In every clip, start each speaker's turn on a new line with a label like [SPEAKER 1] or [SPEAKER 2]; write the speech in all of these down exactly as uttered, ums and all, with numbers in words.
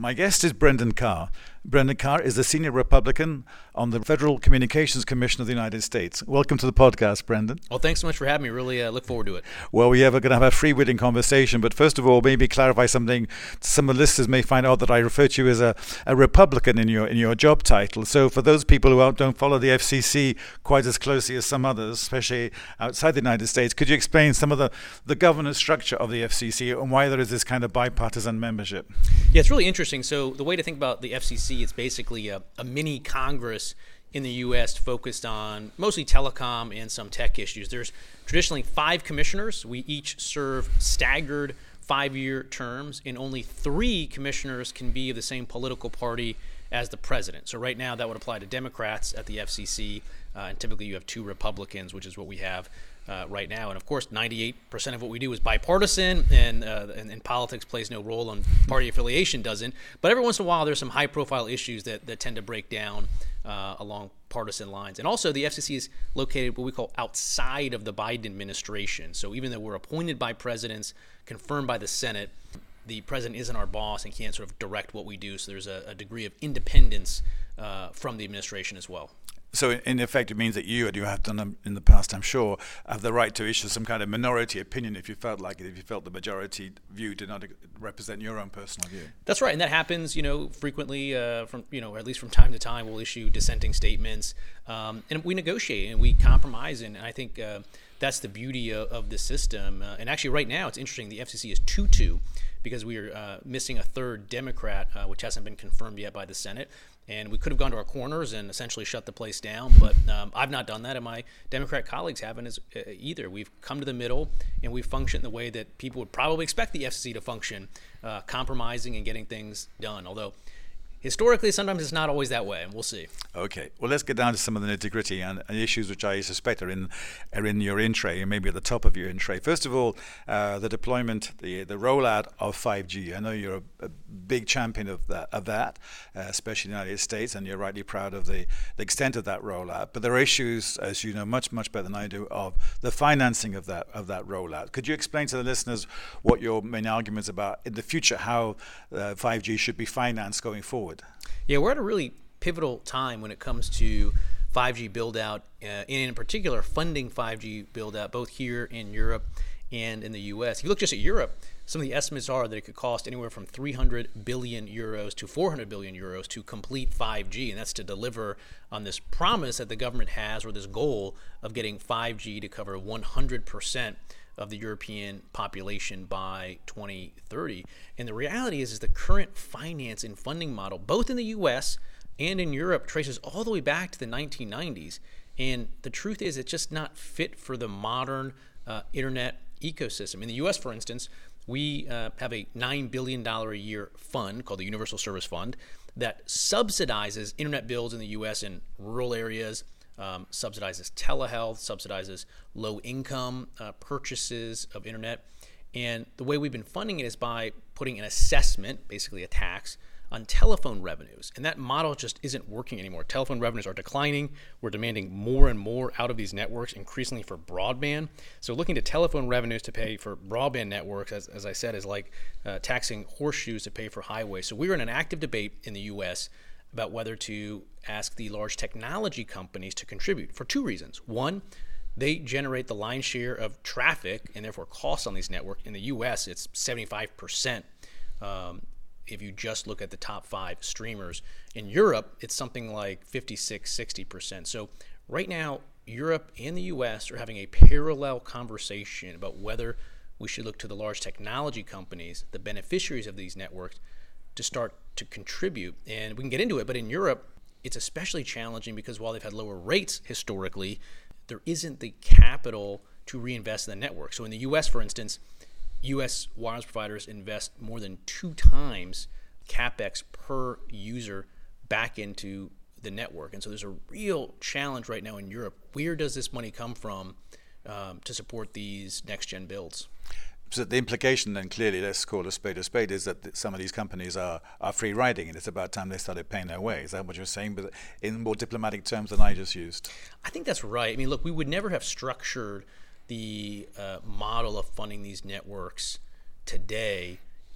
[SPEAKER 1] My guest is Brendan Carr. Brendan Carr is a senior Republican on the Federal Communications Commission of the United States. Welcome to the podcast, Brendan.
[SPEAKER 2] Well, thanks so much for having me. Really uh, look forward to it.
[SPEAKER 1] Well, we are going to have a freewheeling conversation, but first of all, maybe clarify something. Some of the listeners may find out that I refer to you as a, a Republican in your in your job title. So for those people who don't follow the F C C quite as closely as some others, especially outside the United States, could you explain some of the, the governance structure of the F C C and why there is this kind of bipartisan membership?
[SPEAKER 2] Yeah, it's really interesting. So the way to think about the F C C, it's basically a, a mini Congress in the U S focused on mostly telecom and some tech issues. There's traditionally five commissioners. We each serve staggered five-year terms, and only three commissioners can be of the same political party as the president. So right now that would apply to Democrats at the F C C, uh, and typically you have two Republicans, which is what we have uh, right now. And of course, ninety-eight percent of what we do is bipartisan, and, uh, and and politics plays no role, and party affiliation doesn't. But every once in a while, there's some high-profile issues that, that tend to break down uh, along partisan lines. And also, the F C C is located what we call outside of the Biden administration. So even though we're appointed by presidents, confirmed by the Senate, the president isn't our boss and can't sort of direct what we do. So there's a, a degree of independence uh, from the administration as well.
[SPEAKER 1] So in effect, it means that you, and you have done in the past, I'm sure, have the right to issue some kind of minority opinion if you felt like it, if you felt the majority view did not represent your own personal view.
[SPEAKER 2] That's right, and that happens, you know, frequently. Uh, from you know, or at least from time to time, we'll issue dissenting statements, um, and we negotiate and we compromise, and I think uh, that's the beauty of, of the system. Uh, and actually, right now, it's interesting. The F C C is two two because we are uh, missing a third Democrat, uh, which hasn't been confirmed yet by the Senate. And we could have gone to our corners and essentially shut the place down, but um, I've not done that, and my Democrat colleagues haven't as, uh, either. We've come to the middle, and we've functioned the way that people would probably expect the F C C to function, uh, compromising and getting things done. Although, historically, sometimes it's not always that way, and we'll see.
[SPEAKER 1] Okay, well, let's get down to some of the nitty-gritty and, and issues which I suspect are in are in your in tray, and maybe at the top of your in tray. First of all, uh, the deployment, the the rollout of five G. I know you're a, a big champion of that, of that, uh, especially in the United States, and you're rightly proud of the, the extent of that rollout. But there are issues, as you know much much better than I do, of the financing of that of that rollout. Could you explain to the listeners what your main arguments about in the future, how uh, five G should be financed going forward?
[SPEAKER 2] Yeah, we're at a really pivotal time when it comes to five G build-out, uh, and in particular funding five G build-out, both here in Europe and in the U S. If you look just at Europe, some of the estimates are that it could cost anywhere from three hundred billion euros to four hundred billion euros to complete five G, and that's to deliver on this promise that the government has, or this goal of getting five G to cover one hundred percent of the European population by twenty thirty. And the reality is, is the current finance and funding model, both in the U S and in Europe, traces all the way back to the nineteen nineties. And the truth is, it's just not fit for the modern uh, internet ecosystem. In the U S, for instance, we uh, have a nine billion dollars a year fund called the Universal Service Fund that subsidizes internet builds in the U S in rural areas, Um, subsidizes telehealth, subsidizes low-income uh, purchases of internet. And the way we've been funding it is by putting an assessment, basically a tax, on telephone revenues. And that model just isn't working anymore. Telephone revenues are declining. We're demanding more and more out of these networks, increasingly for broadband. So looking to telephone revenues to pay for broadband networks, as, as I said, is like uh, taxing horseshoes to pay for highways. So we're in an active debate in the U S about whether to ask the large technology companies to contribute for two reasons. One, they generate the lion's share of traffic and therefore costs on these networks. In the U S, it's seventy-five percent um, if you just look at the top five streamers. In Europe, it's something like fifty-six, sixty percent. So right now, Europe and the U S are having a parallel conversation about whether we should look to the large technology companies, the beneficiaries of these networks, to start to contribute. And we can get into it, but in Europe, it's especially challenging because while they've had lower rates historically, there isn't the capital to reinvest in the network. So in the U S, for instance, U S wireless providers invest more than two times CapEx per user back into the network. And so there's a real challenge right now in Europe. Where does this money come from um, to support these next-gen builds?
[SPEAKER 1] So the implication then, clearly, let's call a spade a spade, is that some of these companies are, are free riding, and it's about time they started paying their way. Is that what you're saying, but in more diplomatic terms than I just used?
[SPEAKER 2] I think that's right. I mean, look, we would never have structured the uh, model of funding these networks today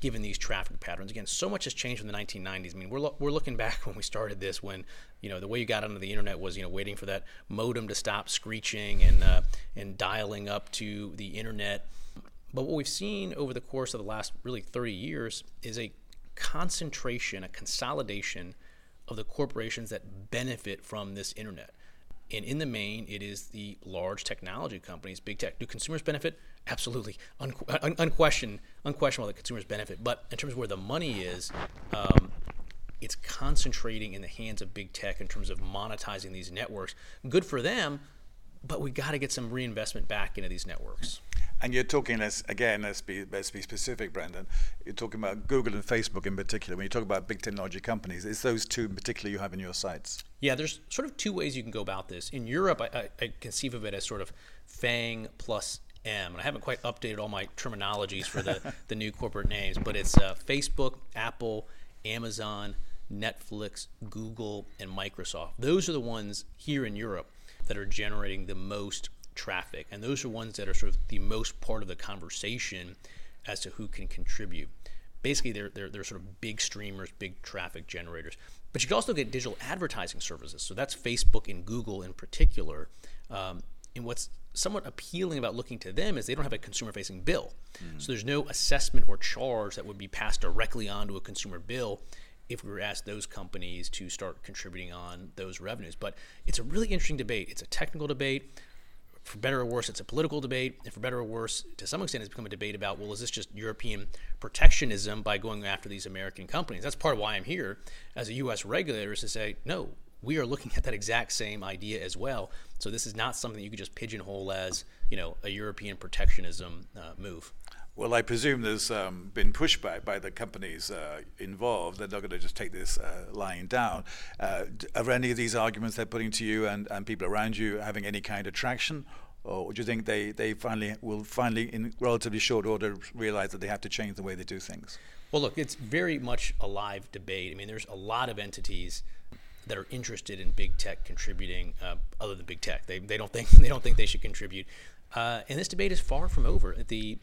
[SPEAKER 2] given these traffic patterns. Again, so much has changed in the nineteen nineties. I mean, we're lo- we're looking back when we started this, when you know the way you got onto the internet was you know waiting for that modem to stop screeching and uh, and dialing up to the internet. But what we've seen over the course of the last really thirty years is a concentration, a consolidation of the corporations that benefit from this internet. And in the main, it is the large technology companies, big tech. Do consumers benefit? Absolutely. Un- un- unquestioned, unquestionable that consumers benefit. But in terms of where the money is, um, it's concentrating in the hands of big tech in terms of monetizing these networks. Good for them, but we got to get some reinvestment back into these networks.
[SPEAKER 1] And you're talking, let's, again, let's be, let's be specific, Brendan. You're talking about Google and Facebook in particular. When you talk about big technology companies, it's those two in particular you have in your sights.
[SPEAKER 2] Yeah, there's sort of two ways you can go about this. In Europe, I, I, I conceive of it as sort of FANG plus M. And I haven't quite updated all my terminologies for the, the new corporate names, but it's uh, Facebook, Apple, Amazon, Netflix, Google, and Microsoft. Those are the ones here in Europe that are generating the most traffic, and those are ones that are sort of the most part of the conversation as to who can contribute. Basically, they're they're, they're sort of big streamers, big traffic generators. But you can also get digital advertising services. So that's Facebook and Google in particular. Um, and what's somewhat appealing about looking to them is they don't have a consumer-facing bill. Mm-hmm. So there's no assessment or charge that would be passed directly onto a consumer bill if we were asked those companies to start contributing on those revenues. But it's a really interesting debate. It's a technical debate. For better or worse, it's a political debate. And for better or worse, to some extent, it's become a debate about, well, is this just European protectionism by going after these American companies? That's part of why I'm here as a U S regulator, is to say, no, we are looking at that exact same idea as well. So this is not something that you could just pigeonhole as, you know, a European protectionism uh, move.
[SPEAKER 1] Well, I presume there's um, been pushback by the companies uh, involved. They're not going to just take this uh, lying down. Uh, are any of these arguments they're putting to you and, and people around you having any kind of traction? Or do you think they, they finally will finally, in relatively short order, realize that they have to change the way they do things?
[SPEAKER 2] Well, look, it's very much a live debate. I mean, there's a lot of entities that are interested in big tech contributing, uh, other than big tech. They they don't think they don't think they should contribute. Uh, and this debate is far from over. At the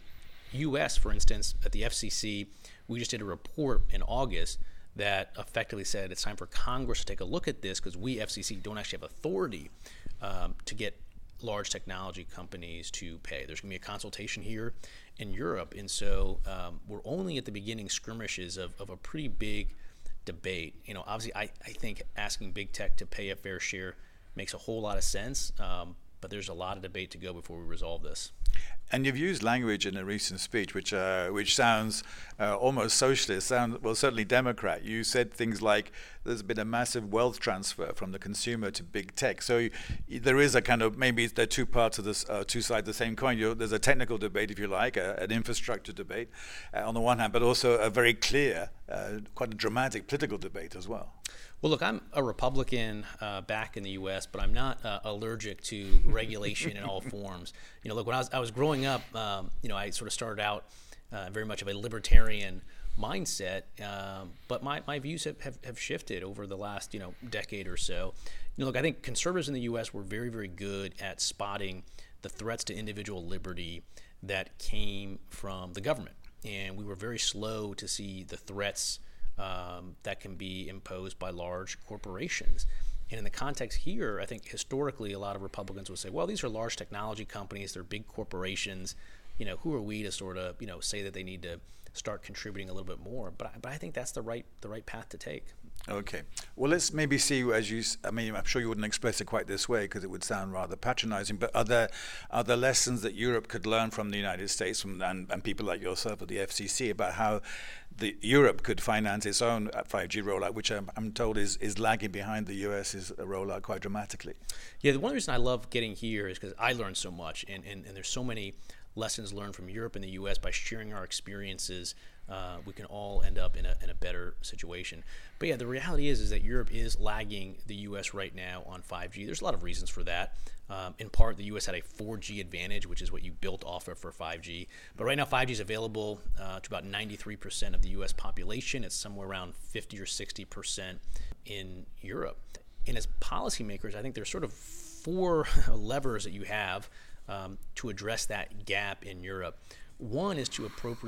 [SPEAKER 2] U S, for instance, at the F C C, we just did a report in August that effectively said it's time for Congress to take a look at this, because we, F C C, don't actually have authority um, to get large technology companies to pay. There's going to be a consultation here in Europe, and so um, we're only at the beginning skirmishes of, of a pretty big debate. You know, obviously, I, I think asking big tech to pay a fair share makes a whole lot of sense, um, but there's a lot of debate to go before we resolve this.
[SPEAKER 1] And you've used language in a recent speech which uh, which sounds uh, almost socialist, sound, well, certainly Democrat. You said things like there's been a massive wealth transfer from the consumer to big tech. So you, there is a kind of, maybe there are two parts of this, uh, two sides of the same coin. You're, there's a technical debate, if you like, a, an infrastructure debate uh, on the one hand, but also a very clear, uh, quite a dramatic political debate as well.
[SPEAKER 2] Well, look, I'm a Republican uh, back in the U S, but I'm not uh, allergic to regulation in all forms. You know, look, when I was I was growing up, um, you know, I sort of started out uh, very much of a libertarian mindset, um, but my, my views have, have, have shifted over the last, you know, decade or so. You know, look, I think conservatives in the U S were very, very good at spotting the threats to individual liberty that came from the government, and we were very slow to see the threats Um, that can be imposed by large corporations. And in the context here, I think historically a lot of Republicans would say, well, these are large technology companies, they're big corporations, you know, who are we to sort of, you know, say that they need to start contributing a little bit more? But I, but I think that's the right the right path to take.
[SPEAKER 1] Okay. Well, let's maybe see, as you, I mean, I'm sure you wouldn't express it quite this way because it would sound rather patronizing, but are there, are there lessons that Europe could learn from the United States from, and, and people like yourself at the F C C about how the Europe could finance its own five G rollout, which I'm, I'm told is, is lagging behind the US's rollout quite dramatically?
[SPEAKER 2] Yeah, the one reason I love getting here is because I learned so much, and, and, and there's so many lessons learned from Europe and the U S by sharing our experiences. Uh, we can all end up in a in a better situation. But yeah, the reality is is that Europe is lagging the U S right now on five G. There's a lot of reasons for that. Um, in part, the U S had a four G advantage, which is what you built off of for five G. But right now, five G is available uh, to about ninety-three percent of the U S population. It's somewhere around fifty or sixty percent in Europe. And as policymakers, I think there's sort of four levers that you have um, to address that gap in Europe. One is to appropriate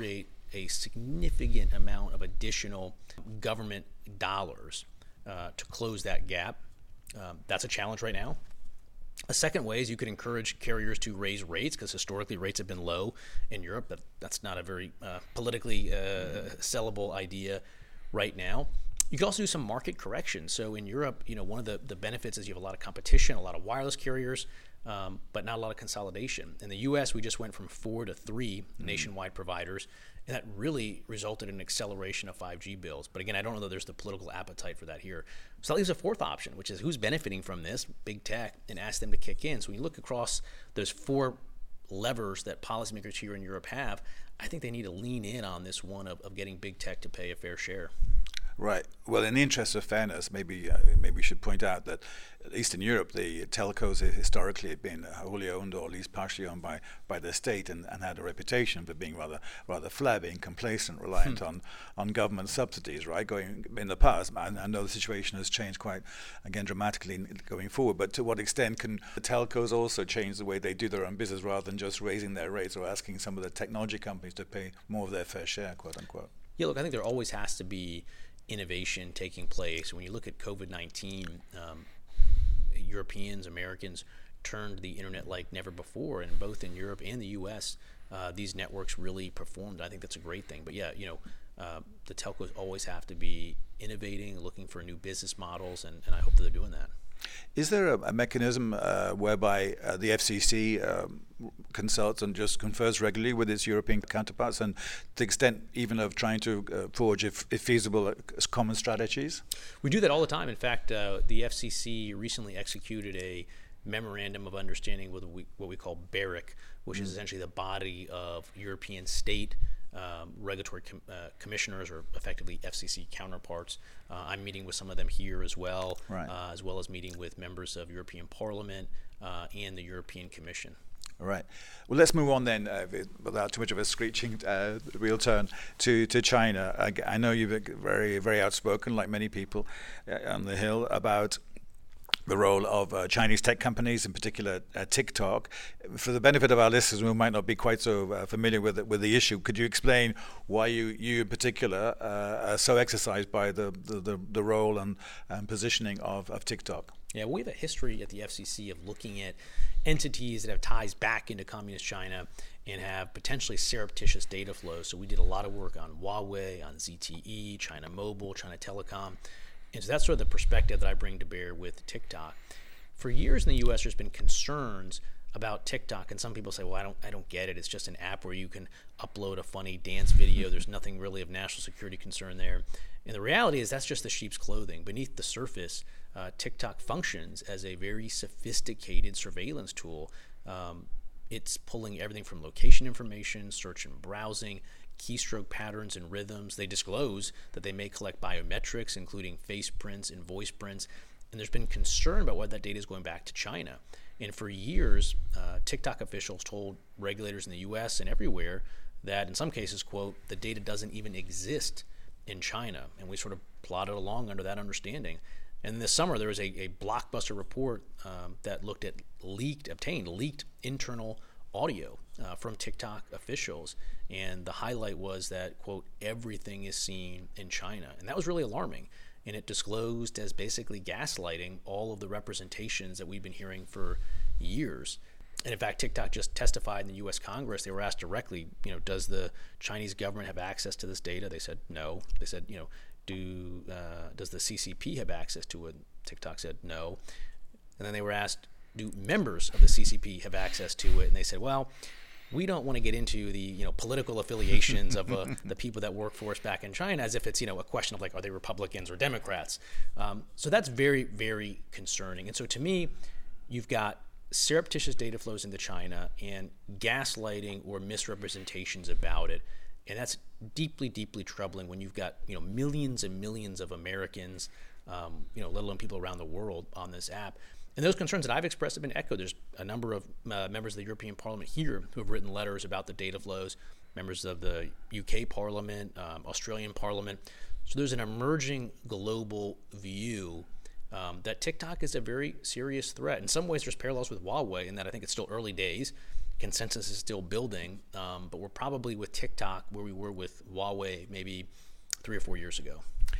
[SPEAKER 2] a significant amount of additional government dollars uh, to close that gap. Um, that's a challenge right now. A second way is you could encourage carriers to raise rates, because historically rates have been low in Europe. But that's not a very uh, politically uh, sellable idea right now. You can also do some market correction. So in Europe, you know, one of the, the benefits is you have a lot of competition, a lot of wireless carriers, um, but not a lot of consolidation. In the U S, we just went from four to three mm-hmm. nationwide providers, and that really resulted in an acceleration of five G builds. But again, I don't know that there's the political appetite for that here. So that leaves a fourth option, which is who's benefiting from this? Big tech, and ask them to kick in. So when you look across those four levers that policymakers here in Europe have, I think they need to lean in on this one of, of getting big tech to pay a fair share.
[SPEAKER 1] Right. Well, in the interest of fairness, maybe uh, maybe we should point out that at least in Europe, the telcos historically had been wholly owned or at least partially owned by, by the state, and, and had a reputation for being rather rather flabby, complacent, reliant hmm. on, on government subsidies. Right, going in the past, I, I know the situation has changed quite again dramatically going forward. But to what extent can the telcos also change the way they do their own business rather than just raising their rates or asking some of the technology companies to pay more of their fair share, quote unquote?
[SPEAKER 2] Yeah, look, I think there always has to be innovation taking place. When you look at COVID nineteen, um, Europeans, Americans turned the internet like never before, and both in Europe and the U S, uh, these networks really performed. I think that's a great thing. But yeah, you know, uh, the telcos always have to be innovating, looking for new business models, and, and I hope that they're doing that.
[SPEAKER 1] Is there a, a mechanism uh, whereby uh, the F C C um, consults and just confers regularly with its European counterparts, and to the extent even of trying to uh, forge, if, if feasible, uh, common strategies?
[SPEAKER 2] We do that all the time. In fact, uh, the F C C recently executed a memorandum of understanding with what we call BEREC, which mm. is essentially the body of European state Um, regulatory com- uh, commissioners, or effectively F C C counterparts. Uh, I'm meeting with some of them here as well,
[SPEAKER 1] right.
[SPEAKER 2] uh, as well as meeting with members of European Parliament uh, and the European Commission.
[SPEAKER 1] All right. Well, let's move on then, uh, without too much of a screeching uh, wheel turn, to, to China. I, I know you're very, very outspoken, like many people uh, on the Hill, about the role of uh, Chinese tech companies, in particular uh, TikTok. For the benefit of our listeners who might not be quite so uh, familiar with it, with the issue, could you explain why you, you in particular, uh, are so exercised by the, the, the, the role and, and positioning of, of TikTok?
[SPEAKER 2] Yeah, we have a history at the F C C of looking at entities that have ties back into communist China and have potentially surreptitious data flows. So we did a lot of work on Huawei, on Z T E, China Mobile, China Telecom. And so that's sort of the perspective that I bring to bear with TikTok. For years in the U S, there's been concerns about TikTok, and some people say, well, I don't I don't get it. It's just an app where you can upload a funny dance video. There's nothing really of national security concern there. And the reality is that's just the sheep's clothing. Beneath the surface, uh, TikTok functions as a very sophisticated surveillance tool. Um, it's pulling everything from location information, search and browsing, keystroke patterns and rhythms. They disclose that they may collect biometrics, including face prints and voice prints. And there's been concern about whether that data is going back to China. And for years, uh, TikTok officials told regulators in the U S and everywhere that in some cases, quote, the data doesn't even exist in China. And we sort of plodded along under that understanding. And this summer, there was a, a blockbuster report um, that looked at leaked, obtained leaked internal audio uh, from TikTok officials. And the highlight was that, quote, everything is seen in China. And that was really alarming. And it disclosed as basically gaslighting all of the representations that we've been hearing for years. And in fact, TikTok just testified in the U S Congress. They were asked directly, you know, does the Chinese government have access to this data? They said no. They said, you know, do uh, does the C C P have access to it? TikTok said no. And then they were asked, do members of the C C P have access to it? And they said, well, we don't want to get into the, you know, political affiliations of uh, the people that work for us back in China, as if it's, you know, a question of like, are they Republicans or Democrats? Um, so that's very, very concerning. And so to me, you've got surreptitious data flows into China and gaslighting or misrepresentations about it. And that's deeply, deeply troubling when you've got, you know, millions and millions of Americans, um, you know, let alone people around the world on this app. And those concerns that I've expressed have been echoed. There's a number of uh, members of the European Parliament here who have written letters about the data flows, members of the U K Parliament, um, Australian Parliament. So there's an emerging global view um, that TikTok is a very serious threat. In some ways, there's parallels with Huawei in that I think it's still early days. consensus is still building, um, but we're probably with TikTok where we were with Huawei maybe three or four years ago.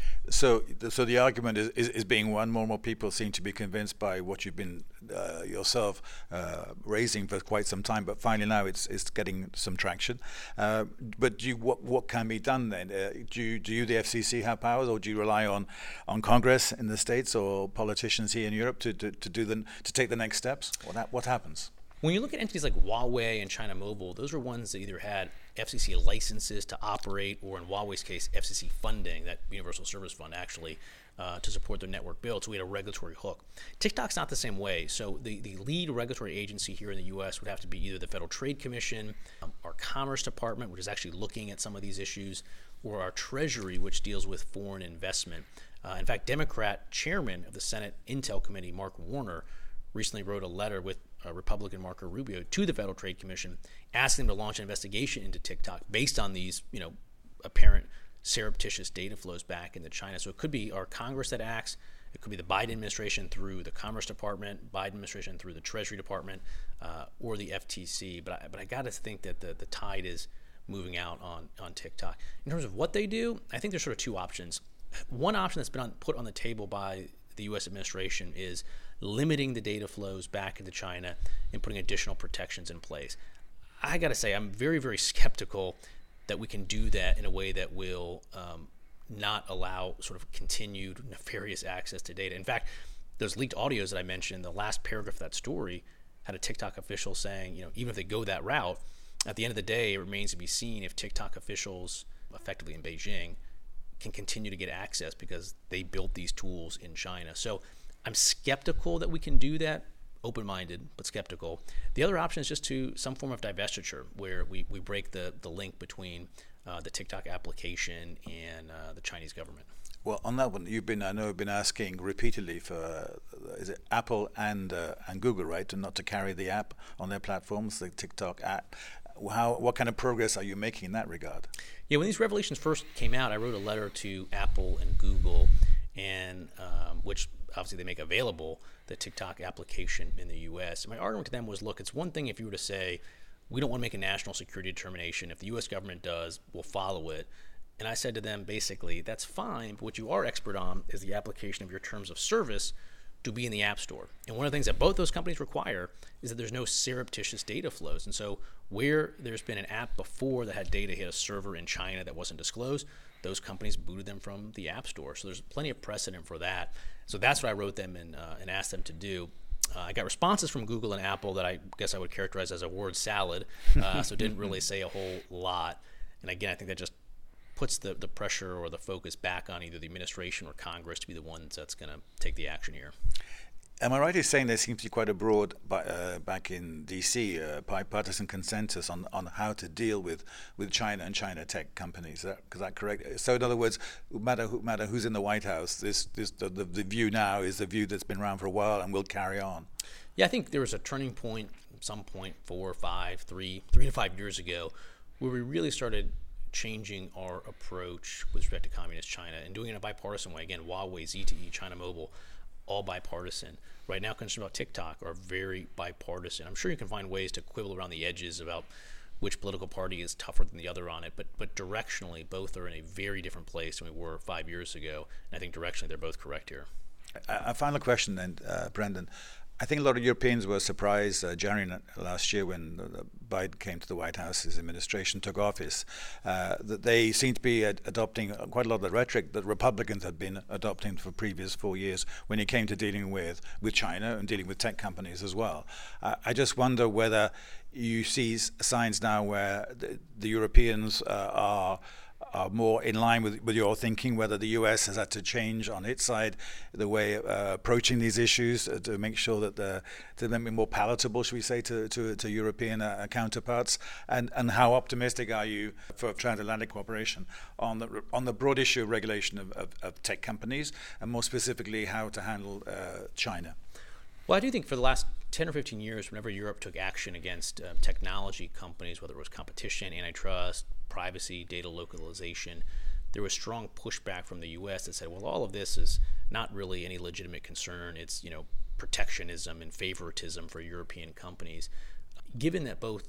[SPEAKER 1] So, so the argument is, is, is being one, more and more people seem to be convinced by what you've been uh, yourself uh, raising for quite some time, but finally now it's it's getting some traction. Uh, but do you, what what can be done then? Uh, do you, do you, the F C C, have powers, or do you rely on, on Congress in the States or politicians here in Europe to, to, to do the to take the next steps? What ha- what happens?
[SPEAKER 2] When you look at entities like Huawei and China Mobile, those are ones that either had F C C licenses to operate, or in Huawei's case, F C C funding, that Universal Service Fund actually, uh, to support their network build. So we had a regulatory hook. TikTok's not the same way. So the, the lead regulatory agency here in the U S would have to be either the Federal Trade Commission, um, our Commerce Department, which is actually looking at some of these issues, or our Treasury, which deals with foreign investment. Uh, in fact, Democrat chairman of the Senate Intel Committee, Mark Warner, recently wrote a letter with uh, Republican Marco Rubio to the Federal Trade Commission, asking them to launch an investigation into TikTok based on these, you know, apparent surreptitious data flows back into China. So it could be our Congress that acts. It could be the Biden administration through the Commerce Department, Biden administration through the Treasury Department, uh, or the F T C. But I, but I got to think that the, the tide is moving out on, on TikTok. In terms of what they do, I think there's sort of two options. One option that's been on, put on the table by the U S administration is limiting the data flows back into China and putting additional protections in place. I got to say, I'm very, very skeptical that we can do that in a way that will um, not allow sort of continued nefarious access to data. In fact, those leaked audios that I mentioned, the last paragraph of that story had a TikTok official saying, you know, even if they go that route, at the end of the day, it remains to be seen if TikTok officials, effectively in Beijing, can continue to get access because they built these tools in China. So I'm skeptical that we can do that, open-minded, but skeptical. The other option is just to some form of divestiture, where we, we break the, the link between uh, the TikTok application and uh, the Chinese government.
[SPEAKER 1] Well, on that one, you've been, I know, been asking repeatedly for, uh, is it Apple and uh, and Google, right, to not to carry the app on their platforms, the TikTok app. How, what kind of progress are you making in that regard?
[SPEAKER 2] Yeah, when these revelations first came out, I wrote a letter to Apple and Google, and um, which obviously they make available the TikTok application in the U S. And my argument to them was, look, it's one thing if you were to say, we don't want to make a national security determination. If the U S government does, we'll follow it. And I said to them, basically, that's fine, but what you are expert on is the application of your terms of service to be in the App Store. And one of the things that both those companies require is that there's no surreptitious data flows. And so where there's been an app before that had data hit a server in China that wasn't disclosed, those companies booted them from the App Store. So there's plenty of precedent for that. So that's what I wrote them and, uh, and asked them to do. Uh, I got responses from Google and Apple that I guess I would characterize as a word salad, uh, so didn't really say a whole lot. And again, I think that just puts the, the pressure or the focus back on either the administration or Congress to be the ones that's going to take the action here.
[SPEAKER 1] Am I right in saying there seems to be quite a broad, uh, back in D C, uh, bipartisan consensus on, on how to deal with, with China and China tech companies? Is that, is that correct? So in other words, no matter, who, matter who's in the White House, this, this the, the, the view now is the view that's been around for a while and will carry on.
[SPEAKER 2] Yeah, I think there was a turning point, some point, four, five, three, three to five years ago, where we really started changing our approach with respect to communist China and doing it in a bipartisan way. Again, Huawei, Z T E, China Mobile, all bipartisan. Right now, concerns about TikTok are very bipartisan. I'm sure you can find ways to quibble around the edges about which political party is tougher than the other on it, but but directionally, both are in a very different place than we were five years ago, and I think directionally they're both correct here.
[SPEAKER 1] A, a final question then, uh, Brendan. I think a lot of Europeans were surprised uh, January last year when uh, Biden came to the White House, his administration took office, uh, that they seem to be ad- adopting quite a lot of the rhetoric that Republicans had been adopting for previous four years when it came to dealing with, with China and dealing with tech companies as well. Uh, I just wonder whether you see signs now where the, the Europeans uh, are are more in line with, with your thinking, whether the U S has had to change on its side the way uh, approaching these issues uh, to make sure that the, to make it more palatable, should we say, to, to, to European uh, counterparts, and, and how optimistic are you for transatlantic cooperation on the on the broad issue of regulation of, of, of tech companies, and more specifically how to handle uh, China?
[SPEAKER 2] Well, I do think for the last ten or fifteen years, whenever Europe took action against uh, technology companies, whether it was competition, antitrust, privacy, data localization, there was strong pushback from the U S that said, well, all of this is not really any legitimate concern. It's, you know, protectionism and favoritism for European companies. Given that both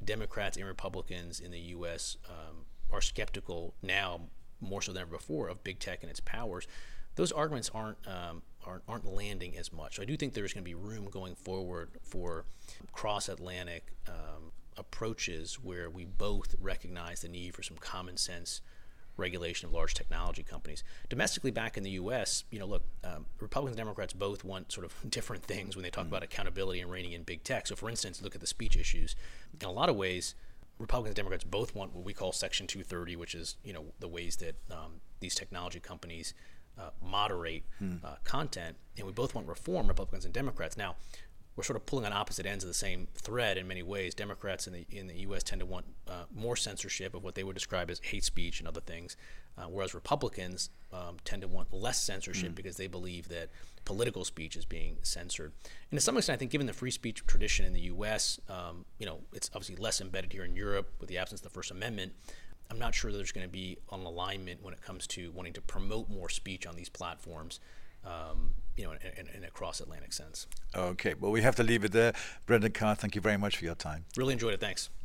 [SPEAKER 2] Democrats and Republicans in the U S um, are skeptical now, more so than ever before, of big tech and its powers, those arguments aren't um, aren't, aren't landing as much. So I do think there's going to be room going forward for cross-Atlantic um, approaches where we both recognize the need for some common sense regulation of large technology companies. Domestically, back in the U S, you know, look, um, Republicans and Democrats both want sort of different things when they talk mm. about accountability and reining in big tech. So, for instance, look at the speech issues. In a lot of ways, Republicans and Democrats both want what we call Section two thirty, which is, you know, the ways that um, these technology companies uh, moderate mm. uh, content, and we both want reform, Republicans and Democrats. Now, we're sort of pulling on opposite ends of the same thread in many ways. Democrats in the in the U S tend to want uh, more censorship of what they would describe as hate speech and other things, uh, whereas Republicans um, tend to want less censorship mm. because they believe that political speech is being censored. And to some extent, I think, given the free speech tradition in the U S, um, you know, it's obviously less embedded here in Europe with the absence of the First Amendment. I'm not sure there's going to be an alignment when it comes to wanting to promote more speech on these platforms. Um, you know, in, in, in a cross-Atlantic sense.
[SPEAKER 1] Okay, well, we have to leave it there. Brendan Carr, thank you very much for your time.
[SPEAKER 2] Really enjoyed it. Thanks.